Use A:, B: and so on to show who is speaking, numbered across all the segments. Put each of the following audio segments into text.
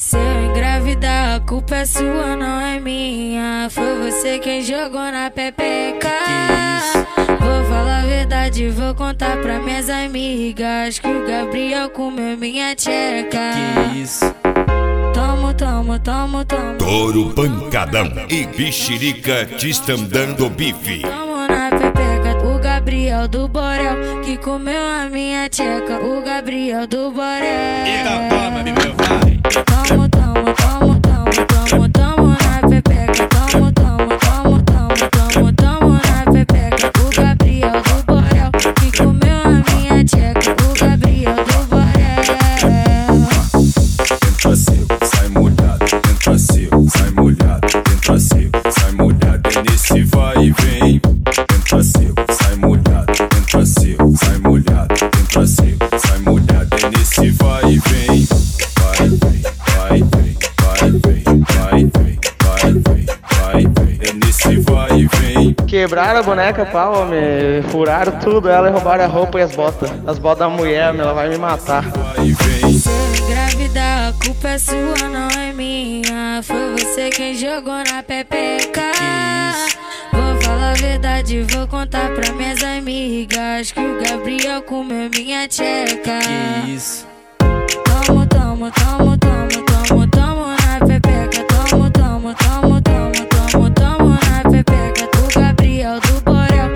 A: Se eu engravidar, a culpa é sua, não é minha. Foi você quem jogou na pepeca. Vou falar a verdade, vou contar pra minhas amigas que o Gabriel comeu minha tcheca.
B: Que isso?
A: Tomo, tomo, tomo, tomo.
C: Touro pancadão e bexerica te estão dando bife.
A: Tomo na pepeca, o Gabriel do Borel que comeu a minha tcheca. O Gabriel do Borel.
B: Então toma, bebê, vai.
A: Tomo, tomo, tomo, tomo, tomo, tomo na pepeca. Tomo, tomo, tomo, tomo, tomo, tomo na pepeca. O Gabriel do Borel que comeu a minha tcheca. O Gabriel do Borel.
D: Entra seco, sai molhado. Entra seco, sai molhado. Entra seco, sai molhado. É nesse vai e vem. Entra seco, sai molhado. Entra seco, sai molhado. Entra seco, sai molhado. É nesse vai e vem. Vai, vem, vai, vem, vai, vem, vai, vem, vai, vem, vai, vem. É nesse vai e vem.
E: Quebraram a boneca, pau, homem. Furaram tudo ela e roubaram a roupa e as botas. As botas da mulher, ela vai me matar.
D: Vai e vem.
A: Se eu engravidar, a culpa é sua, não é minha. Foi você quem jogou na pepeca. Vou falar a verdade, vou contar pra minhas amigas que o Gabriel comeu minha tcheca.
B: Que isso?
A: Tomo, tomo, tomo, tomo, tomo, tomo na pepeca. Tomo, tomo, tomo, tomo, tomo, tomo na pepeca. Do Gabriel do Borel.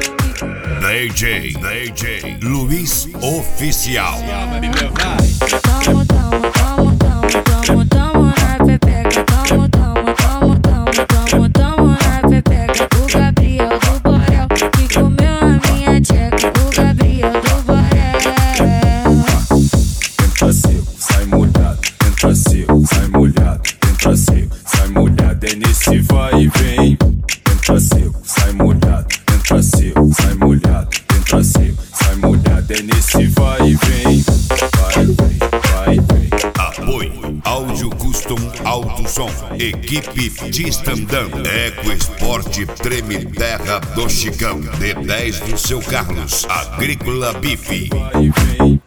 C: DJ Luiz Oficial.
B: Calma, bebê, vai.
A: Tomo, tomo, tomo, tomo, tomo, tomo na pepeca. Tomo, tomo, tomo, tomo, tomo, tomo na pepeca. O Gabriel do Borel que comeu a minha tcheca. O Gabriel do Borel.
D: Entra seco, sai molhado. Entra seco, sai molhado. Entra seco, sai molhado. É nesse vai e vem. Entra seco, sai molhado. Entra seco, sai molhado. Entra seco, sai molhado. É nesse vai e vem. Vai, vem, vai, vem.
C: Apoio Áudio Custom Alto Som. Equipe de Estandão. Eco Esporte Treme Terra do Chicão. D10 do seu Carlos. Agrícola Bife.
D: Vai e vem.